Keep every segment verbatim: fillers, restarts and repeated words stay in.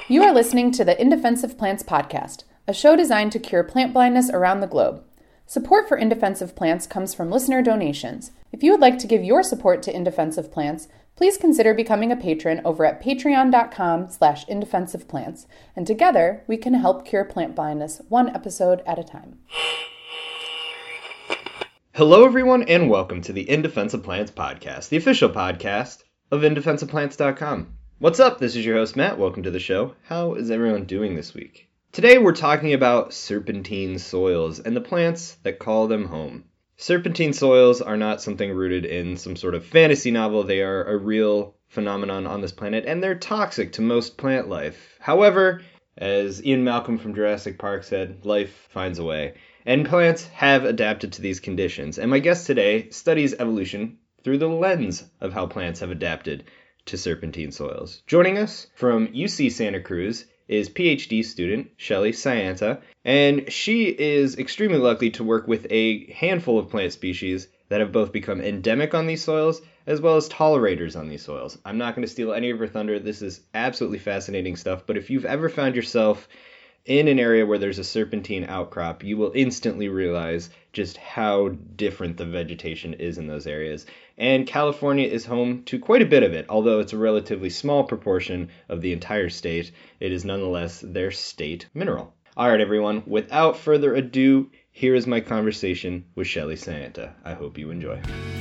You are listening to the In Defense of Plants podcast, a show designed to cure plant blindness around the globe. Support for In Defense of Plants comes from listener donations. If you would like to give your support to In Defense of Plants, please consider becoming a patron over at patreon.com slash indefenseofplants, and together we can help cure plant blindness one episode at a time. Hello everyone, and welcome to the In Defense of Plants podcast, the official podcast of in defense of plants dot com. What's up? This is your host, Matt. Welcome to the show. How is everyone doing this week? Today we're talking about serpentine soils and the plants that call them home. Serpentine soils are not something rooted in some sort of fantasy novel. They are a real phenomenon on this planet, and they're toxic to most plant life. However, as Ian Malcolm from Jurassic Park said, life finds a way. And plants have adapted to these conditions. And my guest today studies evolution through the lens of how plants have adapted to serpentine soils. Joining us from U C Santa Cruz is PhD student Shelly Scienta, and she is extremely lucky to work with a handful of plant species that have both become endemic on these soils as well as tolerators on these soils. I'm not going to steal any of her thunder. This is absolutely fascinating stuff, but if you've ever found yourself in an area where there's a serpentine outcrop, you will instantly realize just how different the vegetation is in those areas. And California is home to quite a bit of it. Although it's a relatively small proportion of the entire state, it is nonetheless their state mineral. All right, everyone, without further ado, here is my conversation with Shelly Scienta. I hope you enjoy.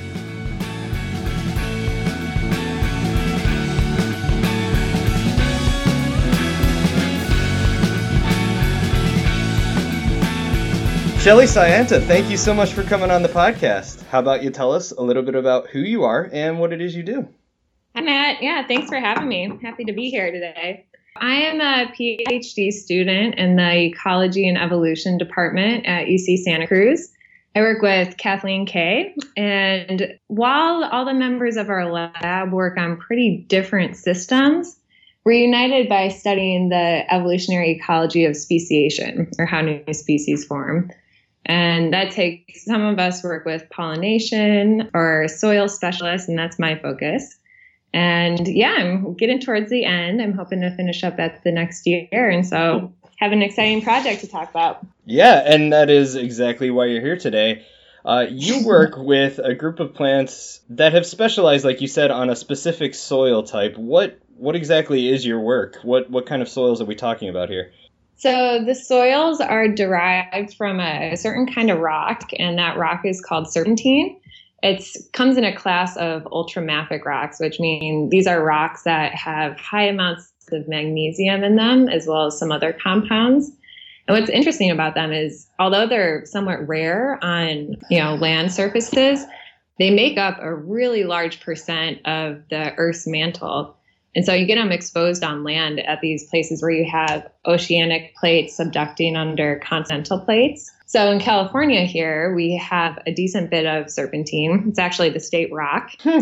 Shelly Scienta, thank you so much for coming on the podcast. How about you tell us a little bit about who you are and what it is you do? Hi, Matt. Yeah, thanks for having me. I'm happy to be here today. I am a PhD student in the Ecology and Evolution Department at U C Santa Cruz. I work with Kathleen Kay, and while all the members of our lab work on pretty different systems, we're united by studying the evolutionary ecology of speciation, or how new species form. And that takes, some of us work with pollination or soil specialists, and that's my focus. And yeah, I'm getting towards the end. I'm hoping to finish up at the next year. And so have an exciting project to talk about. Yeah, and that is exactly why you're here today. Uh, you work with a group of plants that have specialized, like you said, on a specific soil type. What what exactly is your work? What what kind of soils are we talking about here? So the soils are derived from a, a certain kind of rock, and that rock is called serpentine. It comes in a class of ultramafic rocks, which mean these are rocks that have high amounts of magnesium in them, as well as some other compounds. And what's interesting about them is, although they're somewhat rare on, you know, land surfaces, they make up a really large percent of the Earth's mantle. And so you get them exposed on land at these places where you have oceanic plates subducting under continental plates. So in California here, we have a decent bit of serpentine. It's actually the state rock. uh,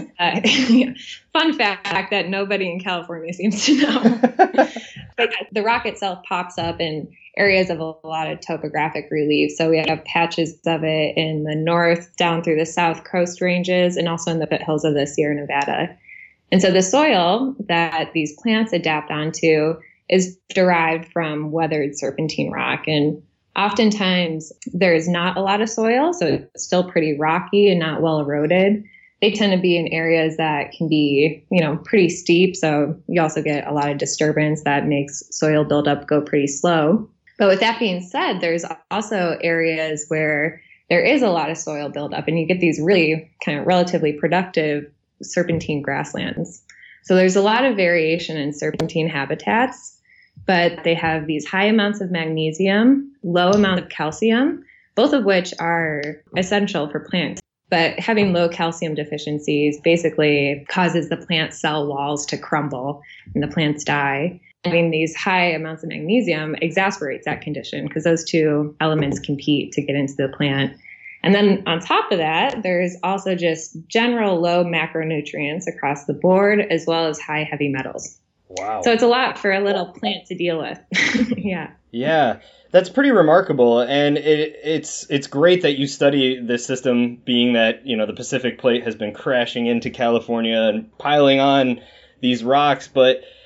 fun fact that nobody in California seems to know. But the rock itself pops up in areas of a lot of topographic relief. So we have patches of it in the north, down through the south coast ranges, and also in the foothills of the Sierra Nevada. And so the soil that these plants adapt onto is derived from weathered serpentine rock. And oftentimes there is not a lot of soil, so it's still pretty rocky and not well eroded. They tend to be in areas that can be, you know, pretty steep. So you also get a lot of disturbance that makes soil buildup go pretty slow. But with that being said, there's also areas where there is a lot of soil buildup, and you get these really kind of relatively productive serpentine grasslands. So there's a lot of variation in serpentine habitats, but they have these high amounts of magnesium, low amount of calcium, both of which are essential for plants. But having low calcium deficiencies basically causes the plant cell walls to crumble and the plants die. Having these high amounts of magnesium exacerbates that condition because those two elements compete to get into the plant. And then on top of that, there's also just general low macronutrients across the board, as well as high heavy metals. Wow. So it's a lot for a little plant to deal with. Yeah. Yeah, that's pretty remarkable. And it, it's it's great that you study this system, being that, you know, the Pacific Plate has been crashing into California and piling on these rocks. But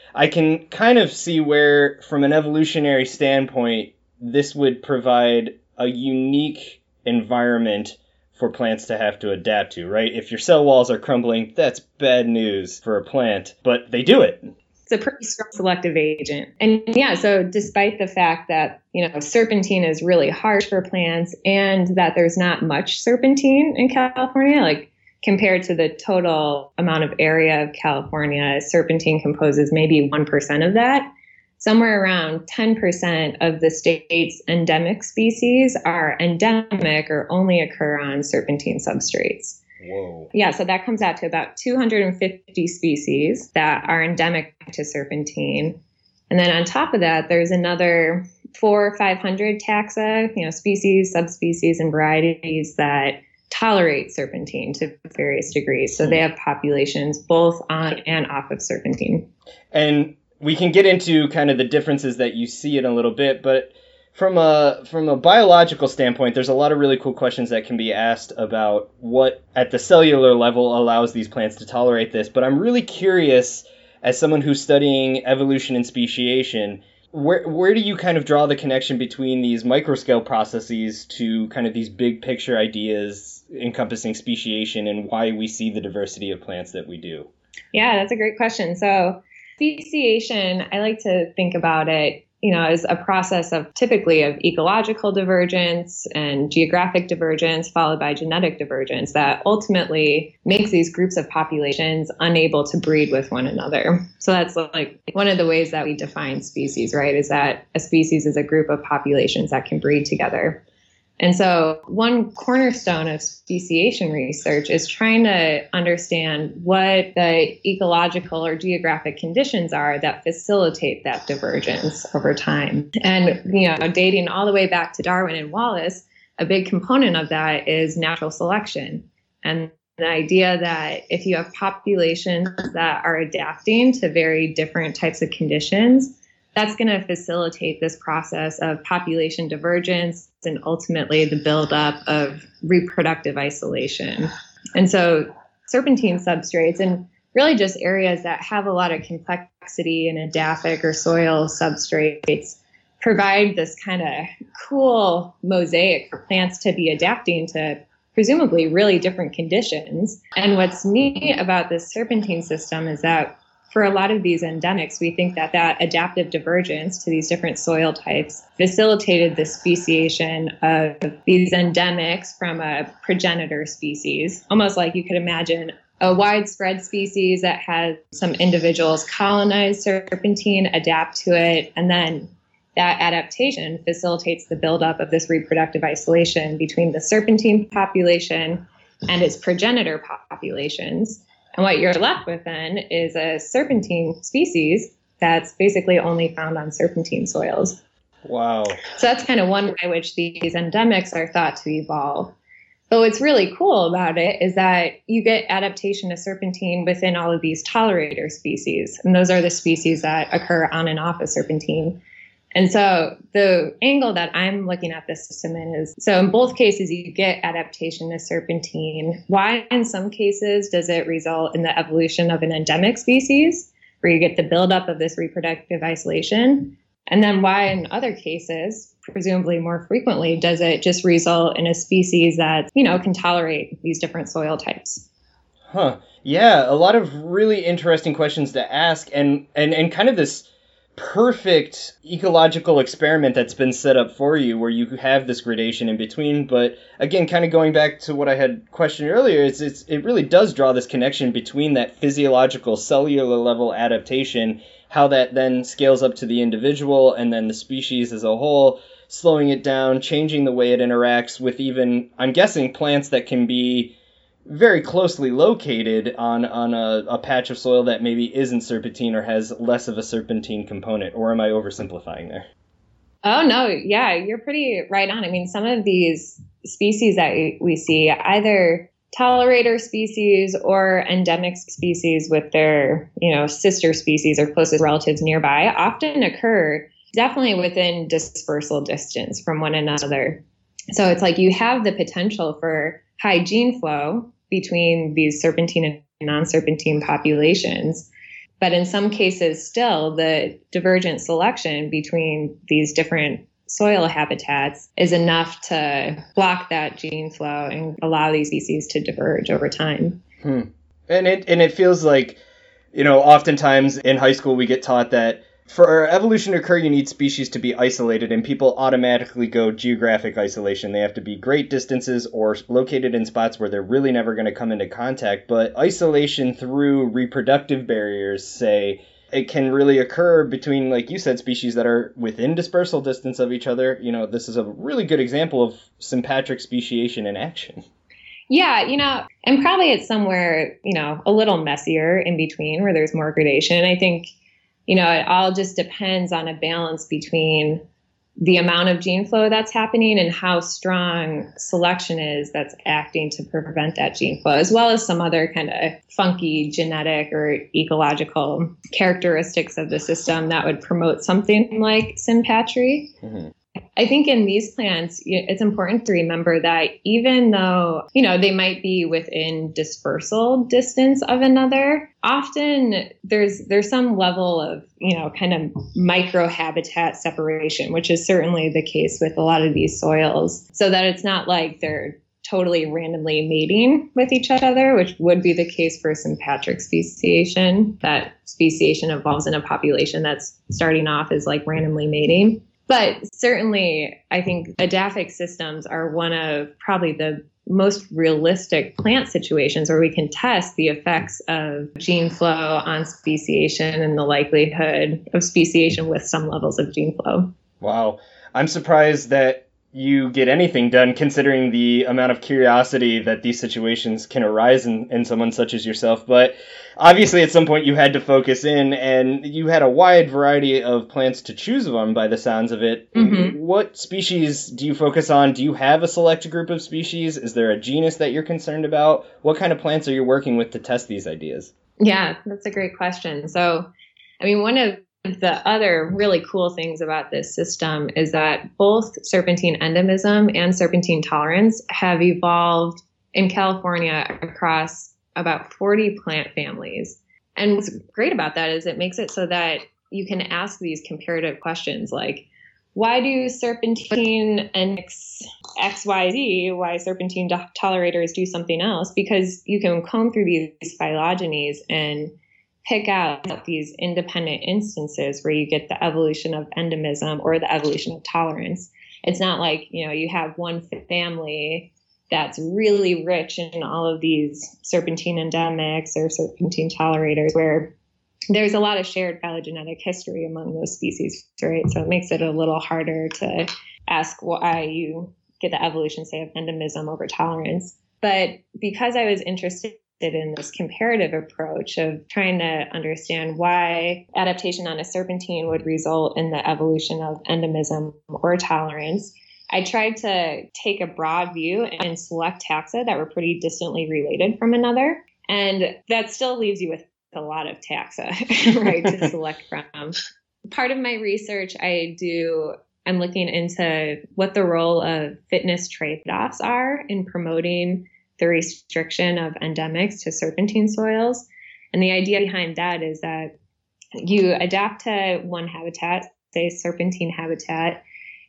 I can kind of see where, from an evolutionary standpoint, this would provide a unique environment for plants to have to adapt to, right? If your cell walls are crumbling, that's bad news for a plant, but they do it. It's a pretty strong selective agent. And yeah, so despite the fact that, you know, serpentine is really harsh for plants and that there's not much serpentine in California, like compared to the total amount of area of California, serpentine composes maybe one percent of that. Somewhere around ten percent of the state's endemic species are endemic or only occur on serpentine substrates. Whoa. Yeah, so that comes out to about two hundred fifty species that are endemic to serpentine. And then on top of that, there's another four or five hundred taxa, you know, species, subspecies, and varieties that tolerate serpentine to various degrees. So they have populations both on and off of serpentine. And we can get into kind of the differences that you see in a little bit, but from a from a biological standpoint, there's a lot of really cool questions that can be asked about what at the cellular level allows these plants to tolerate this. But I'm really curious, as someone who's studying evolution and speciation, where where do you kind of draw the connection between these microscale processes to kind of these big picture ideas encompassing speciation and why we see the diversity of plants that we do? Yeah, that's a great question. So speciation, I like to think about it, you know, as a process of typically of ecological divergence and geographic divergence followed by genetic divergence that ultimately makes these groups of populations unable to breed with one another. So that's like one of the ways that we define species, right, is that a species is a group of populations that can breed together. And so one cornerstone of speciation research is trying to understand what the ecological or geographic conditions are that facilitate that divergence over time. And, you know, dating all the way back to Darwin and Wallace, a big component of that is natural selection. And the idea that if you have populations that are adapting to very different types of conditions, that's going to facilitate this process of population divergence and ultimately the buildup of reproductive isolation. And so serpentine substrates and really just areas that have a lot of complexity in edaphic or soil substrates provide this kind of cool mosaic for plants to be adapting to presumably really different conditions. And what's neat about this serpentine system is that for a lot of these endemics, we think that that adaptive divergence to these different soil types facilitated the speciation of these endemics from a progenitor species, almost like you could imagine a widespread species that has some individuals colonize serpentine, adapt to it, and then that adaptation facilitates the buildup of this reproductive isolation between the serpentine population and its progenitor populations. And what you're left with then is a serpentine species that's basically only found on serpentine soils. Wow. So that's kind of one way in which these endemics are thought to evolve. But what's really cool about it is that you get adaptation to serpentine within all of these tolerator species. And those are the species that occur on and off of serpentine. And so the angle that I'm looking at this system in is, so in both cases, you get adaptation to serpentine. Why in some cases does it result in the evolution of an endemic species, where you get the buildup of this reproductive isolation? And then why in other cases, presumably more frequently, does it just result in a species that, you know, can tolerate these different soil types? Huh. Yeah, a lot of really interesting questions to ask, and and, and kind of this perfect ecological experiment that's been set up for you where you have this gradation in between. But again, kind of going back to what I had questioned earlier, it's, it's it really does draw this connection between that physiological cellular level adaptation, how that then scales up to the individual and then the species as a whole, slowing it down, changing the way it interacts with even, I'm guessing, plants that can be very closely located on, on a, a patch of soil that maybe isn't serpentine or has less of a serpentine component. Or am I oversimplifying there? Oh, no. Yeah, you're pretty right on. I mean, some of these species that we see, either tolerator species or endemic species with their, you know, sister species or closest relatives nearby, often occur definitely within dispersal distance from one another. So it's like you have the potential for high gene flow between these serpentine and non-serpentine populations. But in some cases, still, the divergent selection between these different soil habitats is enough to block that gene flow and allow these species to diverge over time. Hmm. And it and it feels like, you know, oftentimes in high school we get taught that for evolution to occur, you need species to be isolated, and people automatically go geographic isolation. They have to be great distances or located in spots where they're really never going to come into contact. But isolation through reproductive barriers, say, it can really occur between, like you said, species that are within dispersal distance of each other. You know, this is a really good example of sympatric speciation in action. Yeah, you know, and probably it's somewhere, you know, a little messier in between where there's more gradation. I think, you know, it all just depends on a balance between the amount of gene flow that's happening and how strong selection is that's acting to prevent that gene flow, as well as some other kind of funky genetic or ecological characteristics of the system that would promote something like sympatry. Mm-hmm. I think in these plants, it's important to remember that even though, you know, they might be within dispersal distance of another, often there's there's some level of, you know, kind of microhabitat separation, which is certainly the case with a lot of these soils, so that it's not like they're totally randomly mating with each other, which would be the case for sympatric speciation. That speciation evolves in a population that's starting off as like randomly mating. But certainly, I think edaphic systems are one of probably the most realistic plant situations where we can test the effects of gene flow on speciation and the likelihood of speciation with some levels of gene flow. Wow. I'm surprised that you get anything done, considering the amount of curiosity that these situations can arise in, in someone such as yourself. But obviously at some point you had to focus in, and you had a wide variety of plants to choose from by the sounds of it. Mm-hmm. What species do you focus on? Do you have a select group of species? Is there a genus that you're concerned about? What kind of plants are you working with to test these ideas? Yeah, that's a great question. So, I mean, one of the other really cool things about this system is that both serpentine endemism and serpentine tolerance have evolved in California across about forty plant families. And what's great about that is it makes it so that you can ask these comparative questions like, why do serpentine and X Y Z, why serpentine tolerators do something else? Because you can comb through these phylogenies and pick out these independent instances where you get the evolution of endemism or the evolution of tolerance. It's not like, you know, you have one family that's really rich in all of these serpentine endemics or serpentine tolerators where there's a lot of shared phylogenetic history among those species, right? So it makes it a little harder to ask why you get the evolution, say, of endemism over tolerance. But because I was interested in this comparative approach of trying to understand why adaptation on a serpentine would result in the evolution of endemism or tolerance, I tried to take a broad view and select taxa that were pretty distantly related from another. And that still leaves you with a lot of taxa, right, to select from. Part of my research I do, I'm looking into what the role of fitness trade-offs are in promoting the restriction of endemics to serpentine soils. And the idea behind that is that you adapt to one habitat, say serpentine habitat,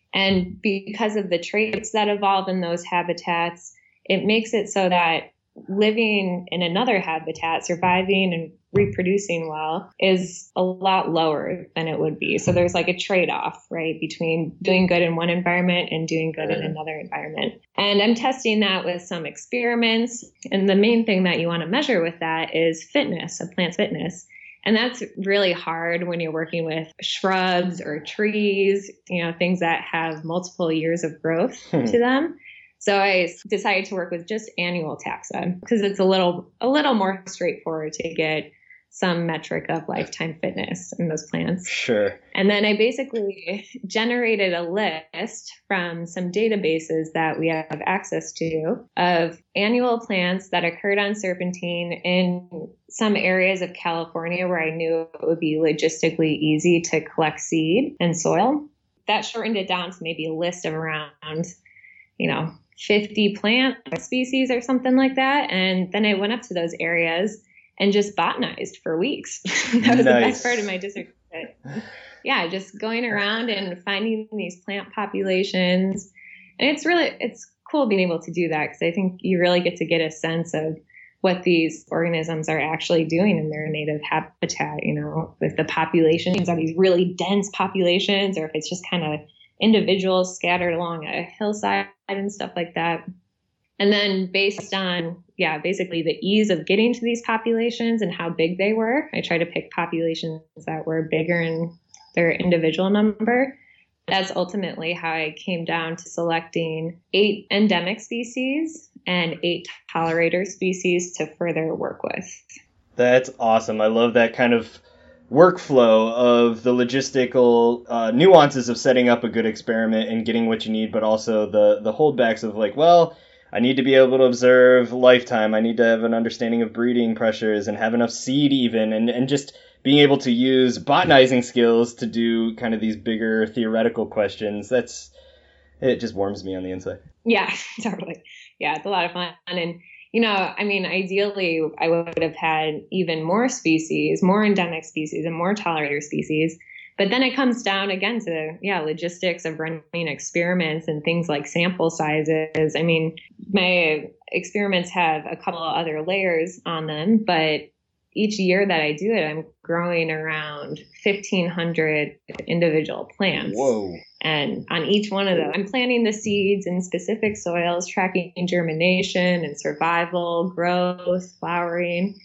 and because of the traits that evolve in those habitats, it makes it so that living in another habitat, surviving and reproducing well, is a lot lower than it would be. So there's like a trade-off, right, between doing good in one environment and doing good in another environment. And I'm testing that with some experiments. And the main thing that you want to measure with that is fitness, a plant's fitness. And that's really hard when you're working with shrubs or trees, you know, things that have multiple years of growth hmm. to them. So I decided to work with just annual taxa because it's a little a little more straightforward to get some metric of lifetime fitness in those plants. Sure. And then I basically generated a list from some databases that we have access to of annual plants that occurred on serpentine in some areas of California where I knew it would be logistically easy to collect seed and soil. That shortened it down to maybe a list of around, you know, fifty plant species or something like that. And then I went up to those areas and just botanized for weeks. That was nice. The best part of my dissertation. Yeah, just going around and finding these plant populations. And it's really, it's cool being able to do that, because I think you really get to get a sense of what these organisms are actually doing in their native habitat, you know, with the populations, are these really dense populations, or if it's just kind of individuals scattered along a hillside and stuff like that. And then based on, yeah, basically the ease of getting to these populations and how big they were, I try to pick populations that were bigger in their individual number. That's ultimately how I came down to selecting eight endemic species and eight tolerator species to further work with. That's awesome. I love that kind of workflow of the logistical uh, nuances of setting up a good experiment and getting what you need, but also the, the holdbacks of like, well, I need to be able to observe lifetime. I need to have an understanding of breeding pressures and have enough seed even, and, and just being able to use botanizing skills to do kind of these bigger theoretical questions. That's, it just warms me on the inside. Yeah, totally. Yeah, it's a lot of fun. And, you know, I mean, ideally, I would have had even more species, more endemic species and more tolerator species. But then it comes down again to, yeah, logistics of running experiments and things like sample sizes. I mean, my experiments have a couple of other layers on them, but each year that I do it, I'm growing around fifteen hundred individual plants. Whoa. And on each one of them, I'm planting the seeds in specific soils, tracking germination and survival, growth, flowering.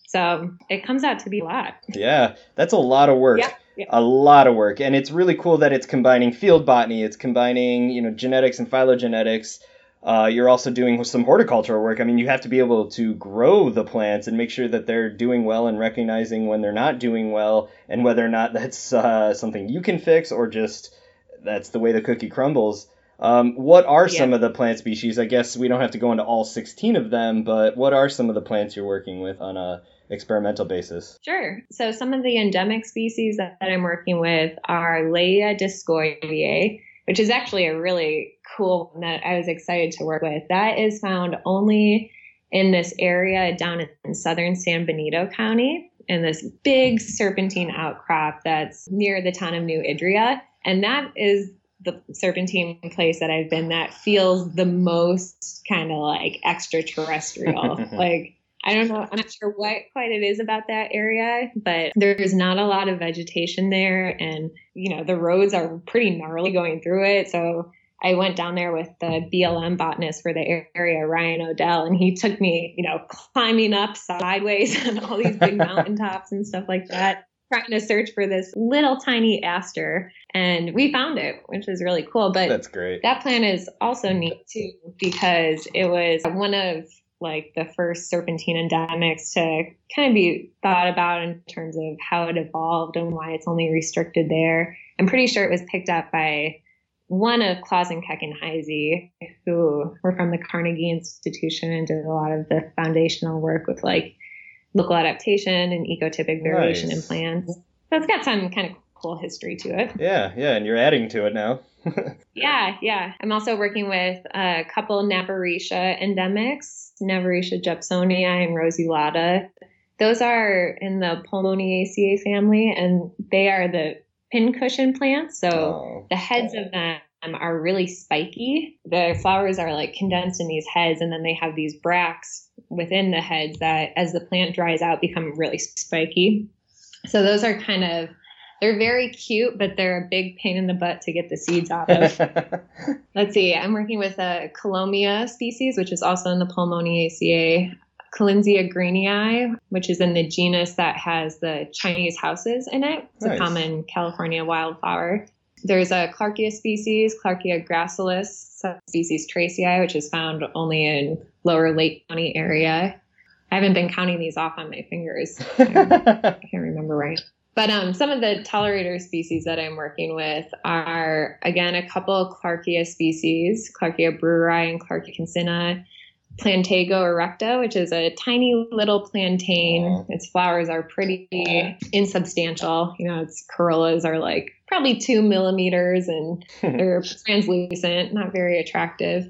So it comes out to be a lot. Yeah, that's a lot of work. Yeah, yeah. A lot of work. And it's really cool that it's combining field botany. It's combining, you know, genetics and phylogenetics. Uh, you're also doing some horticultural work. I mean, you have to be able to grow the plants and make sure that they're doing well and recognizing when they're not doing well, and whether or not that's uh, something you can fix or just that's the way the cookie crumbles. Um, what are yeah. some of the plant species? I guess we don't have to go into all sixteen of them, but what are some of the plants you're working with on a experimental basis? Sure. So some of the endemic species that, that I'm working with are Leia discoideae, which is actually a really cool one that I was excited to work with. That is found only in this area down in southern San Benito County, in this big serpentine outcrop that's near the town of New Idria. And that is the serpentine place that I've been that feels the most kind of like extraterrestrial. Like, I don't know, I'm not sure what quite it is about that area, but there's not a lot of vegetation there. And, you know, the roads are pretty gnarly going through it. So I went down there with the B L M botanist for the area, Ryan Odell, and he took me, you know, climbing up sideways on all these big mountaintops and stuff like that, trying to search for this little tiny aster. And we found it, which is really cool. But that's great. That plant is also neat too, because it was one of like the first serpentine endemics to kind of be thought about in terms of how it evolved and why it's only restricted there. I'm pretty sure it was picked up by one of Claus and Keckenheisy, who were from the Carnegie Institution and did a lot of the foundational work with like local adaptation and ecotypic variation nice. in plants. So it's got some kind of cool history to it. Yeah, yeah, and you're adding to it now. yeah, yeah. I'm also working with a couple Navarisha endemics, Navarisha jepsonia and rosulata. Those are in the Pulmoniaceae family, and they are the pincushion plants. So oh. the heads of them are really spiky. The flowers are like condensed in these heads, and then they have these bracts within the heads that, as the plant dries out, become really spiky. So those are kind of, they're very cute, but they're a big pain in the butt to get the seeds out of. Let's see. I'm working with a Colomia species, which is also in the Pulmoniaceae. Collinsia greenii, which is in the genus that has the Chinese houses in it. It's nice. A common California wildflower. There's a Clarkia species, Clarkia gracilis, subspecies Tracii, which is found only in lower Lake County area. I haven't been counting these off on my fingers. I can't remember right. But um, some of the tolerator species that I'm working with are, again, a couple of Clarkia species, Clarkia breweri and Clarkia cancina, Plantago erecta, which is a tiny little plantain. Aww. Its flowers are pretty insubstantial. You know, its corollas are like probably two millimeters and they're translucent, not very attractive.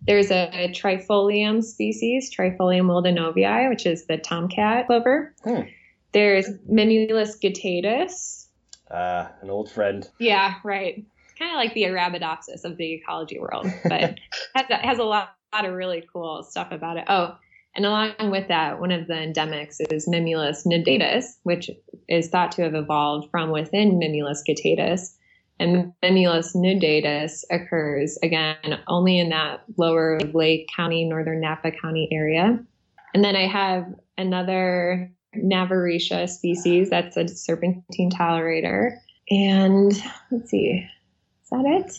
There's a, a trifolium species, Trifolium wildonovii, which is the tomcat clover. Hmm. There's Mimulus guttatus. Ah, uh, an old friend. Yeah, right. Kind of like the Arabidopsis of the ecology world, but has, has a lot, lot of really cool stuff about it. Oh, and along with that, one of the endemics is Mimulus nudatus, which is thought to have evolved from within Mimulus guttatus. And Mimulus nudatus occurs, again, only in that lower Lake County, northern Napa County area. And then I have another Navaretia species that's a serpentine tolerator. And let's see, is that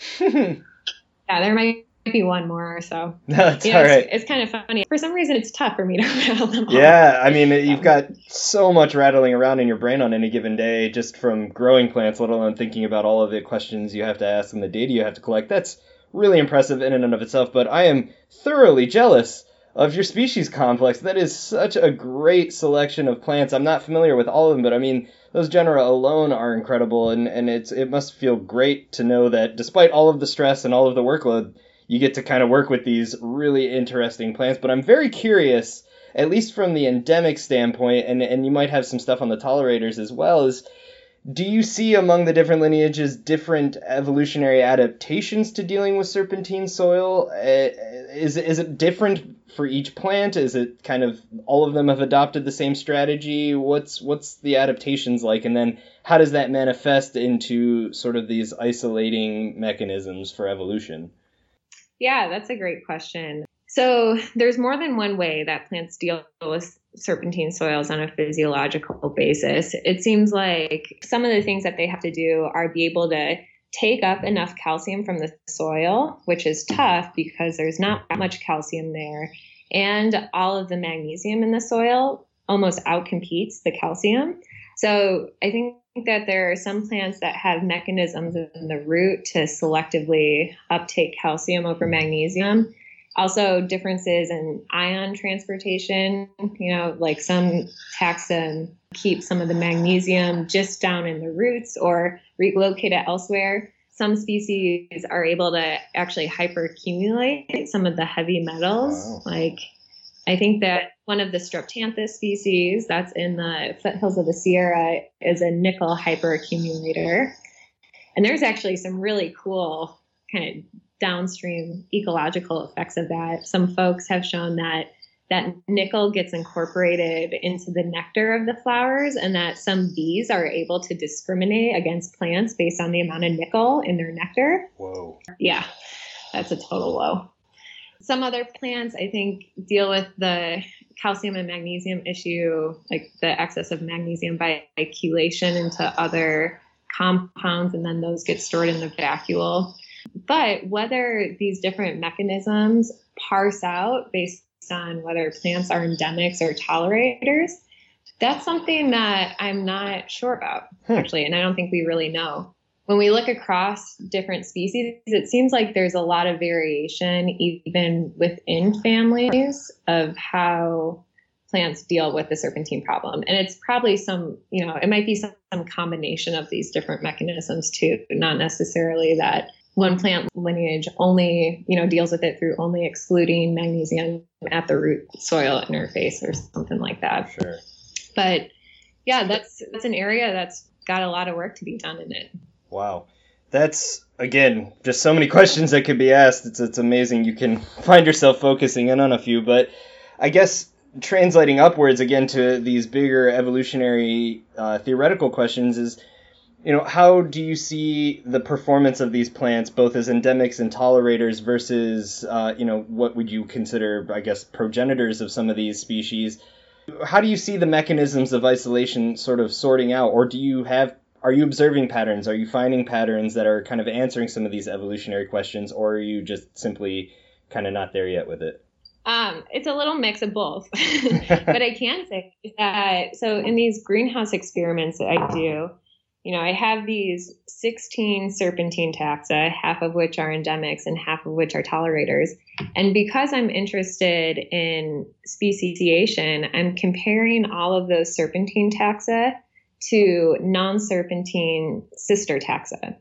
it? Yeah, there might be one more or so. That's you know, all right. It's, it's kind of funny. For some reason, it's tough for me to rattle them all. Yeah, I mean, you've got so much rattling around in your brain on any given day, just from growing plants, let alone thinking about all of the questions you have to ask and the data you have to collect. That's really impressive in and of itself, but I am thoroughly jealous of your species complex. That is such a great selection of plants. I'm not familiar with all of them, but I mean, those genera alone are incredible, and, and it's it must feel great to know that despite all of the stress and all of the workload, you get to kind of work with these really interesting plants. But I'm very curious, at least from the endemic standpoint, and, and you might have some stuff on the tolerators as well, is do you see among the different lineages different evolutionary adaptations to dealing with serpentine soil? Uh, is, is it different for each plant? Is it kind of all of them have adopted the same strategy? What's what's the adaptations like? And then how does that manifest into sort of these isolating mechanisms for evolution? Yeah, that's a great question. So there's more than one way that plants deal with serpentine soils on a physiological basis. It seems like some of the things that they have to do are be able to take up enough calcium from the soil, which is tough because there's not much calcium there. And all of the magnesium in the soil almost outcompetes the calcium. So I think that there are some plants that have mechanisms in the root to selectively uptake calcium over magnesium. Also differences in ion transportation, you know, like some taxa keep some of the magnesium just down in the roots or relocate it elsewhere. Some species are able to actually hyperaccumulate some of the heavy metals. Wow. Like I think that one of the Streptanthus species that's in the foothills of the Sierra is a nickel hyperaccumulator. And there's actually some really cool kind of downstream ecological effects of that. Some folks have shown that that nickel gets incorporated into the nectar of the flowers and that some bees are able to discriminate against plants based on the amount of nickel in their nectar. Whoa. Yeah, that's a total low. Some other plants, I think, deal with the calcium and magnesium issue, like the excess of magnesium by chylation into other compounds, and then those get stored in the vacuole. But whether these different mechanisms parse out based on whether plants are endemics or tolerators, that's something that I'm not sure about, hmm. actually, and I don't think we really know. When we look across different species, it seems like there's a lot of variation even within families of how plants deal with the serpentine problem. And it's probably some, you know, it might be some, some combination of these different mechanisms too, not necessarily that one plant lineage only, you know, deals with it through only excluding magnesium at the root soil interface or something like that. Sure. But yeah, that's that's an area that's got a lot of work to be done in it. Wow. That's, again, just so many questions that could be asked. It's it's amazing. You can find yourself focusing in on a few. But I guess translating upwards again to these bigger evolutionary uh, theoretical questions is, you know, how do you see the performance of these plants, both as endemics and tolerators versus, uh, you know, what would you consider, I guess, progenitors of some of these species? How do you see the mechanisms of isolation sort of sorting out? Or do you have Are you observing patterns? Are you finding patterns that are kind of answering some of these evolutionary questions, or are you just simply kind of not there yet with it? Um, it's a little mix of both. But I can say that, so in these greenhouse experiments that I do, you know, I have these sixteen serpentine taxa, half of which are endemics and half of which are tolerators. And because I'm interested in speciation, I'm comparing all of those serpentine taxa to non-serpentine sister taxa.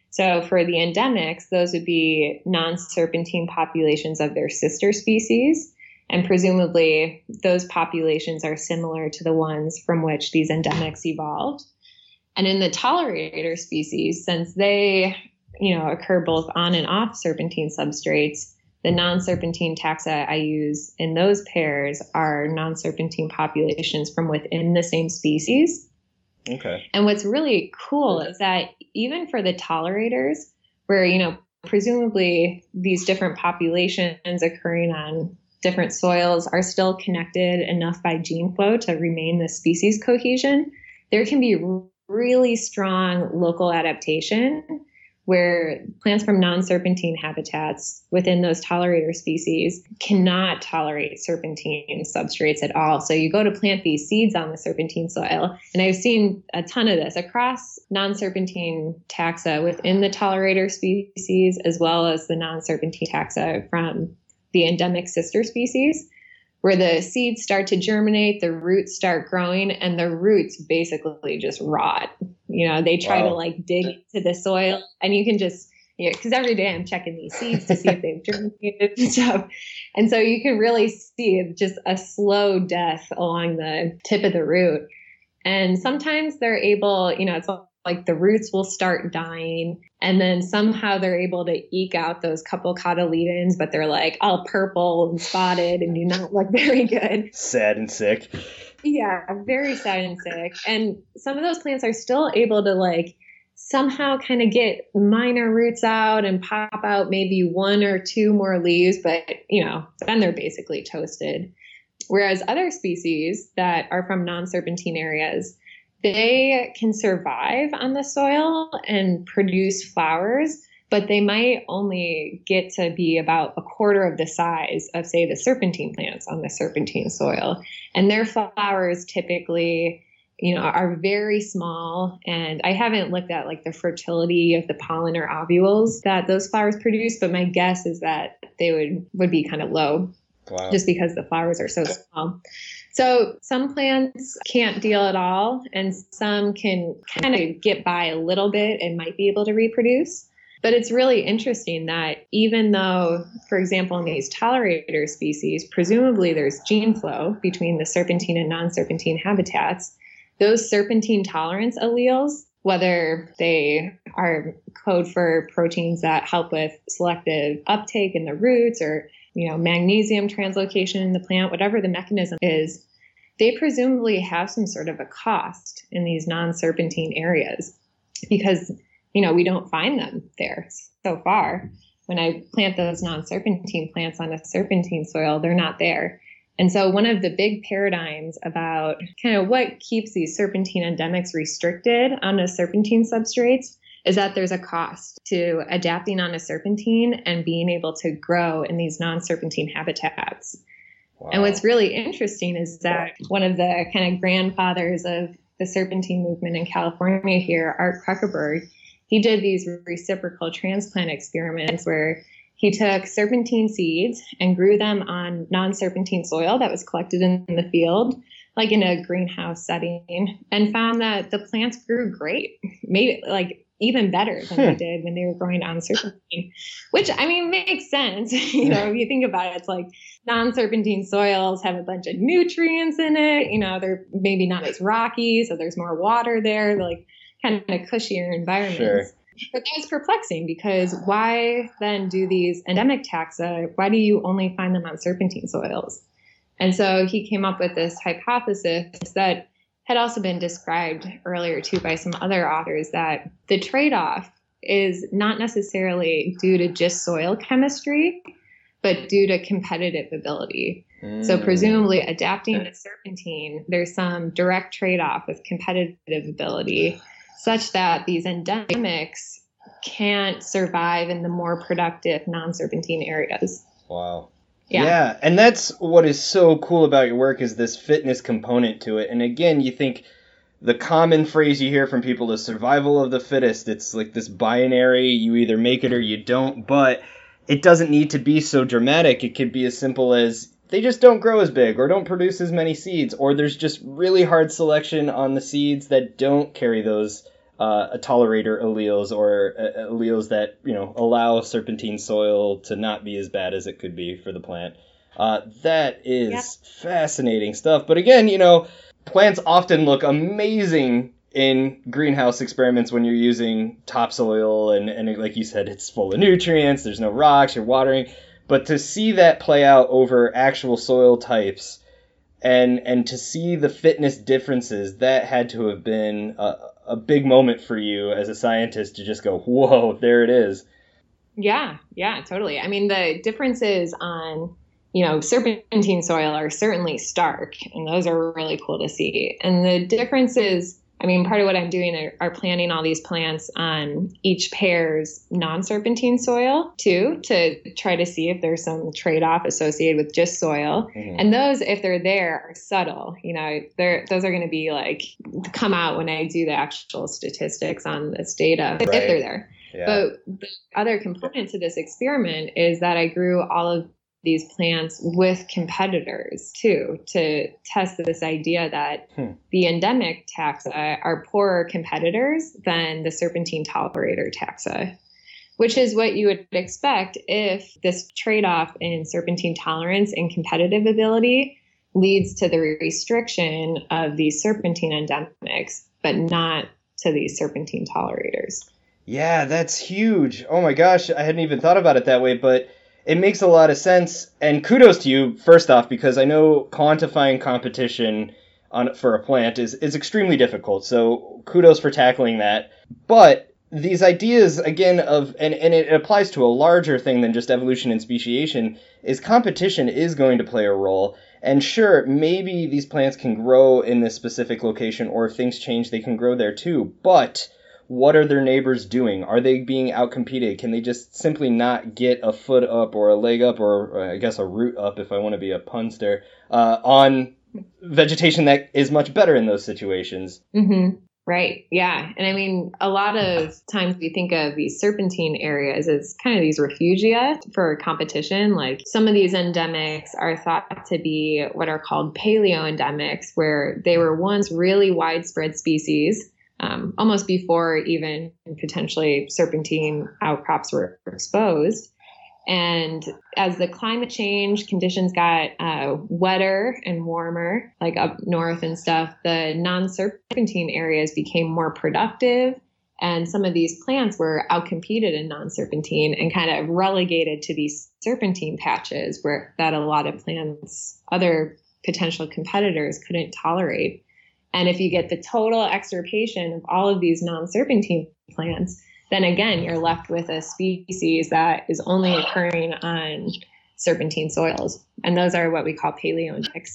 So for the endemics, those would be non-serpentine populations of their sister species. And presumably those populations are similar to the ones from which these endemics evolved. And in the tolerator species, since they, you know, occur both on and off serpentine substrates, the non-serpentine taxa I use in those pairs are non-serpentine populations from within the same species. Okay. And what's really cool is that even for the tolerators, where, you know, presumably these different populations occurring on different soils are still connected enough by gene flow to remain the species cohesion, there can be really strong local adaptation where plants from non-serpentine habitats within those tolerator species cannot tolerate serpentine substrates at all. So you go to plant these seeds on the serpentine soil, and I've seen a ton of this across non-serpentine taxa within the tolerator species, as well as the non-serpentine taxa from the endemic sister species, where the seeds start to germinate, the roots start growing, and the roots basically just rot. You know, they try Wow. to like dig into the soil, and you can just, you know, because every day I'm checking these seeds to see if they've germinated and stuff. And so you can really see just a slow death along the tip of the root. And sometimes they're able, you know, it's like the roots will start dying, and then somehow they're able to eke out those couple cotyledons, but they're like all purple and spotted and do not look very good. Sad and sick. Yeah, very sad and sick. And some of those plants are still able to like somehow kind of get minor roots out and pop out maybe one or two more leaves, but, you know, then they're basically toasted. Whereas other species that are from non-serpentine areas, they can survive on the soil and produce flowers, but they might only get to be about a quarter of the size of, say, the serpentine plants on the serpentine soil. And their flowers typically, you know, are very small. And I haven't looked at like the fertility of the pollen or ovules that those flowers produce, but my guess is that they would, would be kind of low. Wow. Just because the flowers are so small. So some plants can't deal at all, and some can kind of get by a little bit and might be able to reproduce. But it's really interesting that even though, for example, in these tolerator species, presumably there's gene flow between the serpentine and non-serpentine habitats, those serpentine tolerance alleles, whether they are code for proteins that help with selective uptake in the roots or, you know, magnesium translocation in the plant, whatever the mechanism is, they presumably have some sort of a cost in these non-serpentine areas because, you know, we don't find them there so far. When I plant those non-serpentine plants on a serpentine soil, they're not there. And so one of the big paradigms about kind of what keeps these serpentine endemics restricted on the serpentine substrates is that there's a cost to adapting on a serpentine and being able to grow in these non-serpentine habitats. Wow. And what's really interesting is that one of the kind of grandfathers of the serpentine movement in California here, Art Kruckerberg, he did these reciprocal transplant experiments where he took serpentine seeds and grew them on non-serpentine soil that was collected in the field, like in a greenhouse setting, and found that the plants grew great, maybe like even better than they did when they were growing on serpentine, which, I mean, makes sense. You know, if you think about it, it's like non-serpentine soils have a bunch of nutrients in it. You know, they're maybe not as rocky, so there's more water there, they're like kind of cushier environments. Sure. But that was perplexing because why then do these endemic taxa, why do you only find them on serpentine soils? And so he came up with this hypothesis that had also been described earlier too by some other authors, that the trade-off is not necessarily due to just soil chemistry, but due to competitive ability. Mm. So presumably adapting to serpentine, there's some direct trade-off with competitive ability such that these endemics can't survive in the more productive non-serpentine areas. Wow. Yeah. yeah, and that's what is so cool about your work is this fitness component to it. And again, you think the common phrase you hear from people is survival of the fittest. It's like this binary, you either make it or you don't, but it doesn't need to be so dramatic. It could be as simple as they just don't grow as big or don't produce as many seeds, or there's just really hard selection on the seeds that don't carry those uh, tolerator alleles or uh, alleles that, you know, allow serpentine soil to not be as bad as it could be for the plant. Uh, that is Yep. fascinating stuff. But again, you know, plants often look amazing in greenhouse experiments when you're using topsoil and, and like you said, it's full of nutrients, there's no rocks, you're watering. But to see that play out over actual soil types and and to see the fitness differences, that had to have been a, a big moment for you as a scientist to just go, whoa, there it is. Yeah, yeah, totally. I mean, the differences on, you know, serpentine soil are certainly stark, and those are really cool to see. And the differences, I mean, part of what I'm doing are, are planting all these plants on each pair's non-serpentine soil too, to try to see if there's some trade-off associated with just soil. Mm-hmm. And those, if they're there, are subtle. You know, they're those are going to be like come out when I do the actual statistics on this data, right, if they're there. Yeah. But the other component to this experiment is that I grew all of these plants with competitors too, to test this idea that hmm. the endemic taxa are poorer competitors than the serpentine tolerator taxa, which is what you would expect if this trade-off in serpentine tolerance and competitive ability leads to the restriction of these serpentine endemics, but not to these serpentine tolerators. Yeah, that's huge. Oh my gosh, I hadn't even thought about it that way, but it makes a lot of sense, and kudos to you, first off, because I know quantifying competition on for a plant is, is extremely difficult, so kudos for tackling that. But these ideas, again, of and, and it applies to a larger thing than just evolution and speciation, is competition is going to play a role. And sure, maybe these plants can grow in this specific location, or if things change, they can grow there too, but what are their neighbors doing? Are they being outcompeted? Can they just simply not get a foot up or a leg up or, or I guess a root up if I want to be a punster uh, on vegetation that is much better in those situations? Mm-hmm. Right. Yeah. And I mean, a lot of times we think of these serpentine areas as kind of these refugia for competition. Like some of these endemics are thought to be what are called paleo-endemics, where they were once really widespread species. Um, almost before even potentially serpentine outcrops were exposed. And as the climate change conditions got uh, wetter and warmer, like up north and stuff, the non-serpentine areas became more productive. And some of these plants were outcompeted in non-serpentine and kind of relegated to these serpentine patches where that a lot of plants, other potential competitors couldn't tolerate. And if you get the total extirpation of all of these non-serpentine plants, then again, you're left with a species that is only occurring on serpentine soils. And those are what we call paleoendemics.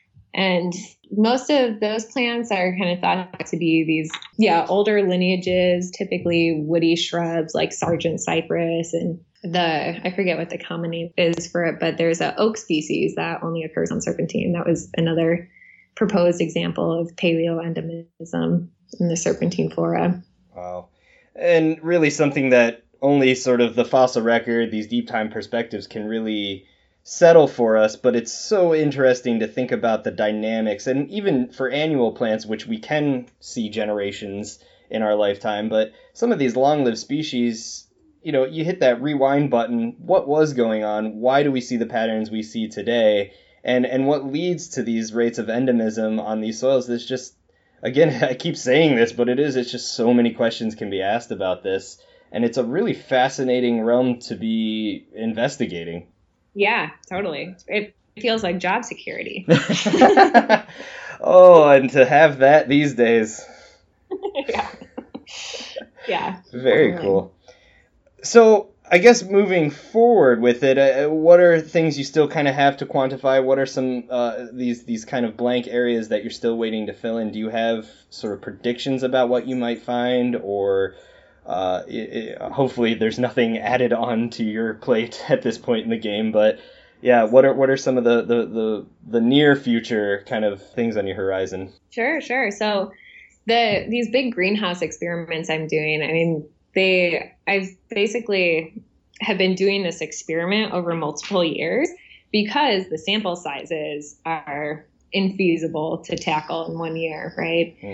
And most of those plants are kind of thought to be these, yeah, older lineages, typically woody shrubs like Sargent cypress. And the, I forget what the common name is for it, but there's an oak species that only occurs on serpentine. That was another proposed example of paleo-endemism in the serpentine flora. Wow. And really something that only sort of the fossil record, these deep time perspectives can really settle for us, but it's so interesting to think about the dynamics, and even for annual plants, which we can see generations in our lifetime, but some of these long-lived species, you know, you hit that rewind button, what was going on? Why do we see the patterns we see today? And and what leads to these rates of endemism on these soils? There's just, again, I keep saying this, but it is, it's just so many questions can be asked about this. And it's a really fascinating realm to be investigating. Yeah, totally. It feels like job security. Oh, and to have that these days. Yeah. Yeah. Very totally. Cool. So I guess moving forward with it, uh, what are things you still kind of have to quantify? What are some uh, these these kind of blank areas that you're still waiting to fill in? Do you have sort of predictions about what you might find, or uh, it, it, hopefully there's nothing added on to your plate at this point in the game? But yeah, what are what are some of the the the, the near future kind of things on your horizon? Sure, sure. So the these big greenhouse experiments I'm doing, I mean, they I've basically have been doing this experiment over multiple years because the sample sizes are infeasible to tackle in one year, right? Mm.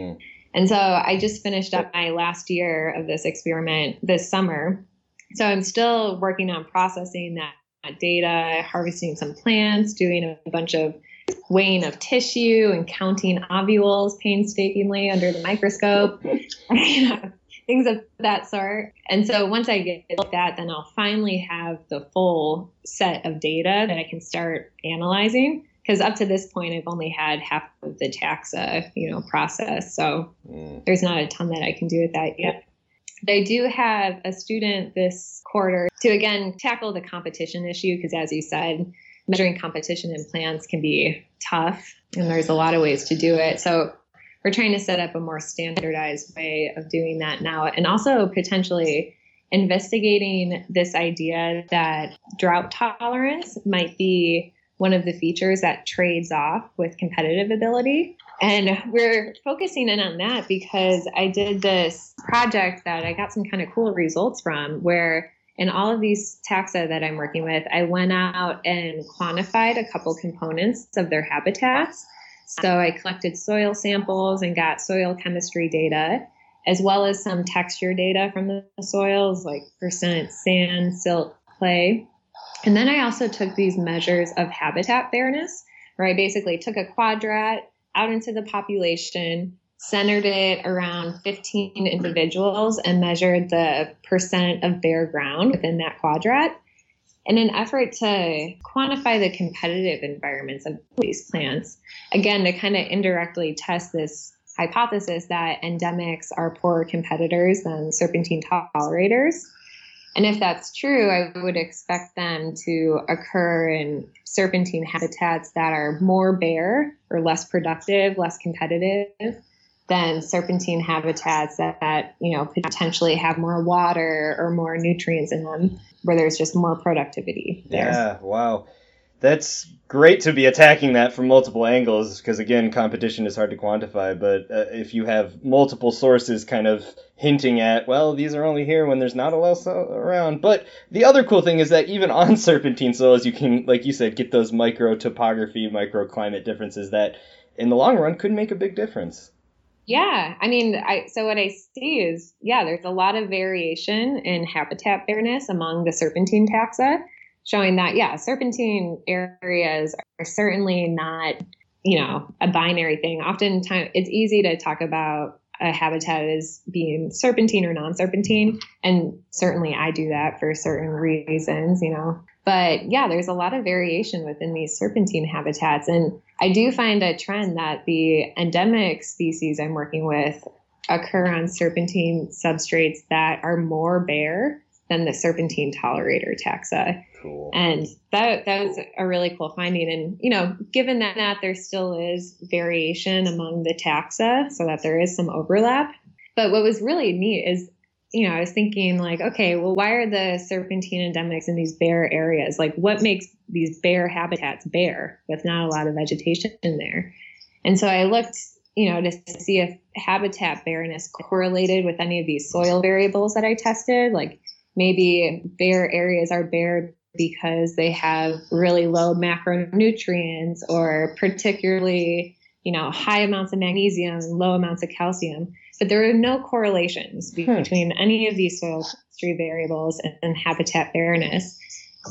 And so I just finished up my last year of this experiment this summer. So I'm still working on processing that, that data, harvesting some plants, doing a bunch of weighing of tissue and counting ovules painstakingly under the microscope, you know, things of that sort. And so once I get that, then I'll finally have the full set of data that I can start analyzing. Because up to this point, I've only had half of the taxa, you know, process. So mm. there's not a ton that I can do with that yet. But I do have a student this quarter to, again, tackle the competition issue. Because as you said, measuring competition in plants can be tough. And there's a lot of ways to do it. So we're trying to set up a more standardized way of doing that now. And also potentially investigating this idea that drought tolerance might be one of the features that trades off with competitive ability. And we're focusing in on that because I did this project that I got some kind of cool results from, where in all of these taxa that I'm working with, I went out and quantified a couple components of their habitats. So I collected soil samples and got soil chemistry data, as well as some texture data from the soils, like percent sand, silt, clay. And then I also took these measures of habitat bareness, where I basically took a quadrat out into the population, centered it around fifteen individuals, and measured the percent of bare ground within that quadrat in an effort to quantify the competitive environments of these plants. Again, to kind of indirectly test this hypothesis that endemics are poorer competitors than serpentine tolerators. And if that's true, I would expect them to occur in serpentine habitats that are more bare or less productive, less competitive than serpentine habitats that, that, you know, potentially have more water or more nutrients in them, where there's just more productivity there. Yeah, wow. That's great to be attacking that from multiple angles, because again, competition is hard to quantify, but uh, if you have multiple sources kind of hinting at, well, these are only here when there's not a lot around. But the other cool thing is that even on serpentine soils, you can, like you said, get those micro topography, microclimate differences that in the long run could make a big difference. Yeah, I mean, I so what I see is, yeah, there's a lot of variation in habitat bareness among the serpentine taxa, showing that, yeah, serpentine areas are certainly not, you know, a binary thing. Oftentimes, it's easy to talk about a habitat as being serpentine or non-serpentine, and certainly I do that for certain reasons, you know. But yeah, there's a lot of variation within these serpentine habitats, and I do find a trend that the endemic species I'm working with occur on serpentine substrates that are more bare than the serpentine tolerator taxa. Cool. And that that was a really cool finding. And, you know, given that, that there still is variation among the taxa, so that there is some overlap. But what was really neat is, you know, I was thinking like, okay, well, why are the serpentine endemics in these bare areas? Like, what makes these bare habitats bare with not a lot of vegetation in there? And so I looked, you know, to see if habitat bareness correlated with any of these soil variables that I tested. Like, maybe bare areas are bare because they have really low macronutrients, or particularly, you know, high amounts of magnesium and low amounts of calcium. But there are no correlations between hmm. any of these soil chemistry variables and, and habitat bareness.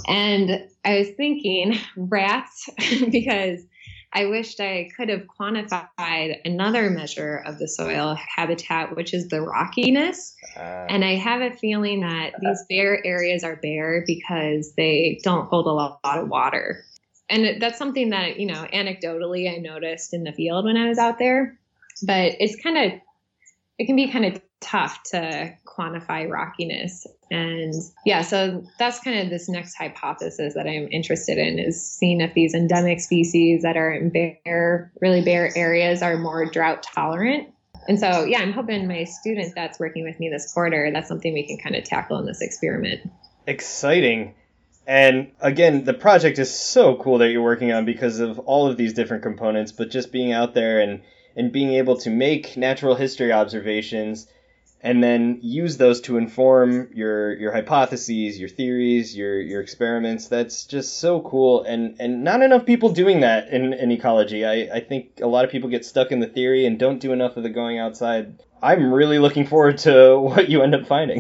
And I was thinking rats, because I wished I could have quantified another measure of the soil habitat, which is the rockiness. Uh, and I have a feeling that these bare areas are bare because they don't hold a lot, lot of water. And that's something that, you know, anecdotally I noticed in the field when I was out there. But it's kind of, it can be kind of tough to quantify rockiness. And yeah, so that's kind of this next hypothesis that I'm interested in, is seeing if these endemic species that are in bare, really bare areas are more drought tolerant. And so, yeah, I'm hoping my student that's working with me this quarter, that's something we can kind of tackle in this experiment. Exciting. And again, the project is so cool that you're working on because of all of these different components, but just being out there and, and being able to make natural history observations and then use those to inform your your hypotheses, your theories, your your experiments. That's just so cool, and and not enough people doing that in, in ecology. I, I think a lot of people get stuck in the theory and don't do enough of the going outside. I'm really looking forward to what you end up finding.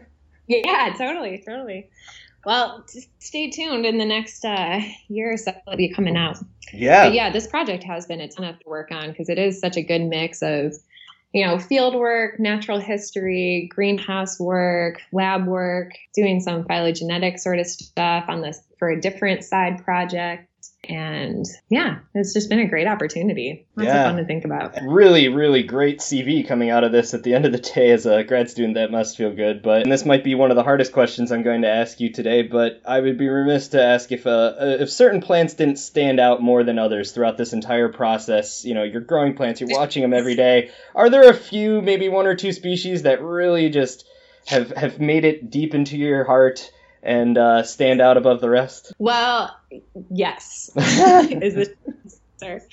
Yeah, totally, totally. Well, t- stay tuned. In the next uh, year or so, it'll be coming out. Yeah. But yeah, this project has been a ton of work on because it is such a good mix of, you know, field work, natural history, greenhouse work, lab work, doing some phylogenetic sort of stuff on this for a different side project. And yeah, it's just been a great opportunity. Lots yeah. of fun to think about. Really, really great C V coming out of this at the end of the day as a grad student. That must feel good. But and this might be one of the hardest questions I'm going to ask you today, but I would be remiss to ask if uh, if certain plants didn't stand out more than others throughout this entire process. You know, you're growing plants, you're watching them every day. Are there a few, maybe one or two species that really just have, have made it deep into your heart and uh, stand out above the rest? Well, yes, is the answer.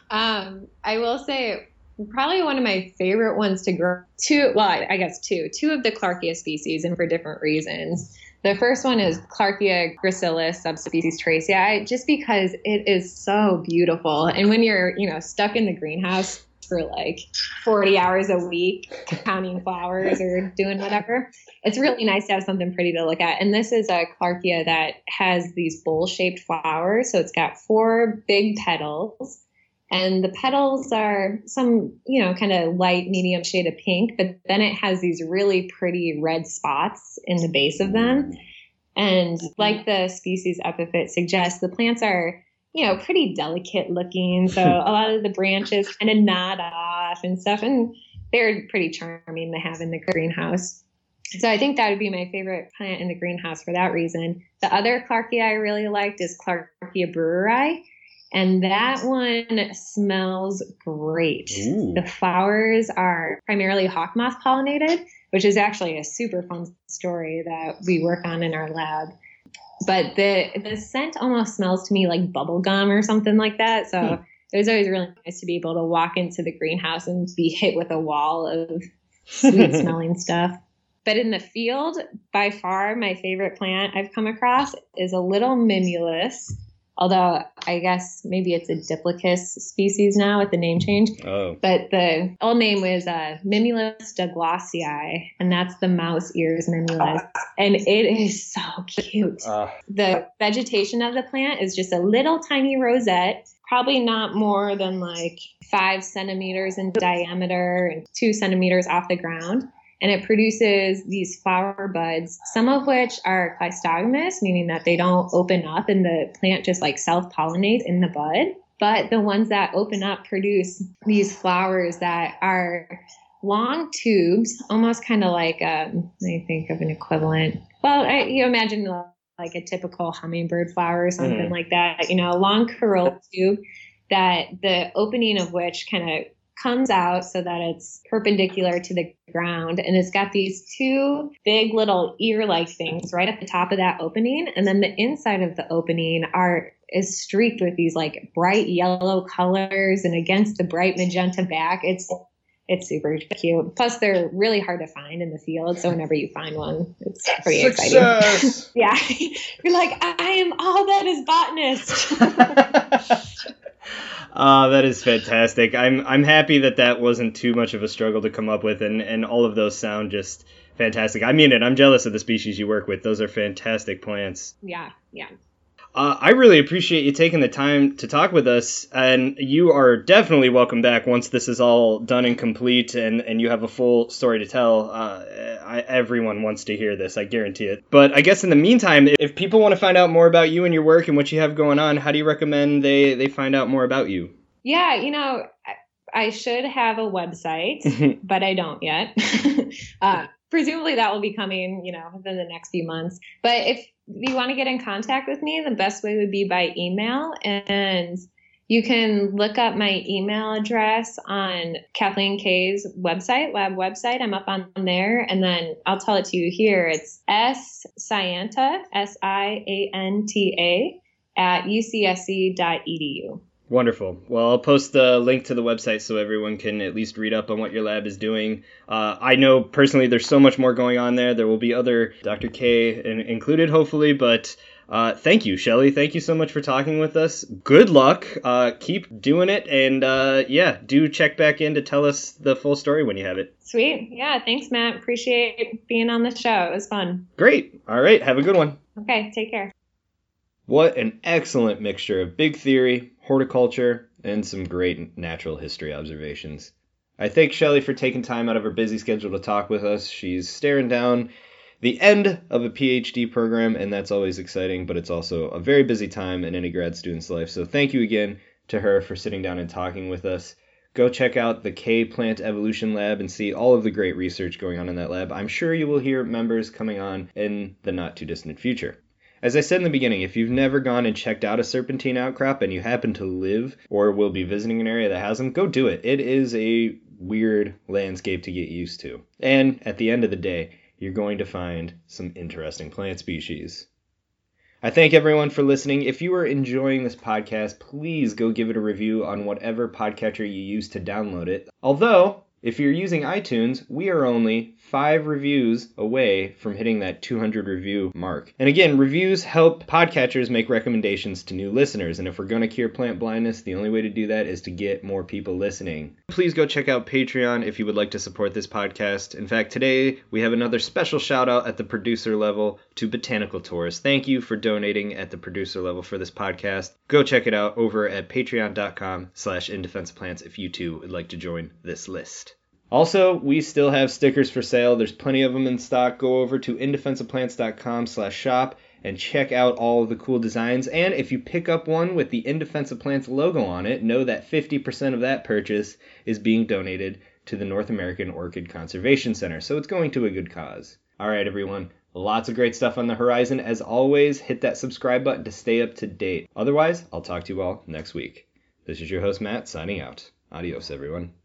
Um, I will say probably one of my favorite ones to grow. Two, well, I, I guess two, two of the Clarkia species, and for different reasons. The first one is Clarkia gracilis, subspecies tracei, just because it is so beautiful. And when you're, you know, stuck in the greenhouse for like forty hours a week, counting flowers or doing whatever, it's really nice to have something pretty to look at. And this is a Clarkia that has these bowl-shaped flowers. So it's got four big petals, and the petals are some, you know, kind of light, medium shade of pink, but then it has these really pretty red spots in the base of them. And like the species epithet suggests, the plants are, you know, pretty delicate looking. So a lot of the branches kind of nod off and stuff, and they're pretty charming to have in the greenhouse. So I think that would be my favorite plant in the greenhouse for that reason. The other Clarkia I really liked is Clarkia breweri, and that one smells great. Ooh. The flowers are primarily hawk moth pollinated, which is actually a super fun story that we work on in our lab. But the the scent almost smells to me like bubble gum or something like that. So hmm. it was always really nice to be able to walk into the greenhouse and be hit with a wall of sweet smelling stuff. But in the field, by far, my favorite plant I've come across is a little mimulus, although I guess maybe it's a Diplochus species now with the name change. Oh. But the old name was uh, Mimulus douglasii, and that's the mouse ears mimulus. And it is so cute. Uh. The vegetation of the plant is just a little tiny rosette, probably not more than like five centimeters in diameter and two centimeters off the ground. And it produces these flower buds, some of which are cleistogamous, meaning that they don't open up and the plant just like self-pollinates in the bud. But the ones that open up produce these flowers that are long tubes, almost kind of like, um, let me think of an equivalent. Well, I, you imagine like a typical hummingbird flower or something mm. like that, you know, a long corolla tube that the opening of which kind of comes out so that it's perpendicular to the ground, and it's got these two big little ear-like things right at the top of that opening, and then the inside of the opening are is streaked with these like bright yellow colors, and against the bright magenta back, it's it's super cute. Plus, they're really hard to find in the field, so whenever you find one, it's pretty Success! exciting. Yeah, you're like, I am all that is botanist. Uh, that is fantastic. I'm I'm happy that that wasn't too much of a struggle to come up with, and, and all of those sound just fantastic. I mean it. I'm jealous of the species you work with. Those are fantastic plants. Yeah, yeah. Uh, I really appreciate you taking the time to talk with us, and you are definitely welcome back once this is all done and complete, and, and you have a full story to tell. Uh, I, everyone wants to hear this, I guarantee it. But I guess in the meantime, if people want to find out more about you and your work and what you have going on, how do you recommend they, they find out more about you? Yeah, you know, I, I should have a website, but I don't yet. uh, presumably that will be coming, you know, within the next few months. But if you want to get in contact with me, the best way would be by email. And you can look up my email address on Kathleen Kay's website, lab website. I'm up on there. And then I'll tell it to you here. It's S Sianta, S I A N T A, at U C S C dot E D U. Wonderful. Well, I'll post the link to the website so everyone can at least read up on what your lab is doing. Uh, I know personally there's so much more going on there. There will be other Doctor K in- included, hopefully, but uh, thank you, Shelly. Thank you so much for talking with us. Good luck. Uh, keep doing it. And uh, yeah, do check back in to tell us the full story when you have it. Sweet. Yeah, thanks, Matt. Appreciate being on the show. It was fun. Great. All right. Have a good one. Okay, take care. What an excellent mixture of big theory, horticulture, and some great natural history observations. I thank Shelly for taking time out of her busy schedule to talk with us. She's staring down the end of a PhD program, and that's always exciting, but it's also a very busy time in any grad student's life. So thank you again to her for sitting down and talking with us. Go check out the K Plant Evolution Lab and see all of the great research going on in that lab. I'm sure you will hear members coming on in the not-too-distant future. As I said in the beginning, if you've never gone and checked out a serpentine outcrop and you happen to live or will be visiting an area that has them, go do it. It is a weird landscape to get used to. And at the end of the day, you're going to find some interesting plant species. I thank everyone for listening. If you are enjoying this podcast, please go give it a review on whatever podcatcher you use to download it. Although, if you're using iTunes, we are only five reviews away from hitting that two hundred review mark. And again, reviews help podcatchers make recommendations to new listeners. And if we're going to cure plant blindness, the only way to do that is to get more people listening. Please go check out Patreon if you would like to support this podcast. In fact, today we have another special shout out at the producer level to Botanical Tours. Thank you for donating at the producer level for this podcast. Go check it out over at patreon.com slash indefenseplants if you too would like to join this list. Also, we still have stickers for sale. There's plenty of them in stock. Go over to indefensiveplants.com slash shop and check out all of the cool designs. And if you pick up one with the Indefensive Plants logo on it, know that fifty percent of that purchase is being donated to the North American Orchid Conservation Center. So it's going to a good cause. All right, everyone. Lots of great stuff on the horizon. As always, hit that subscribe button to stay up to date. Otherwise, I'll talk to you all next week. This is your host, Matt, signing out. Adios, everyone.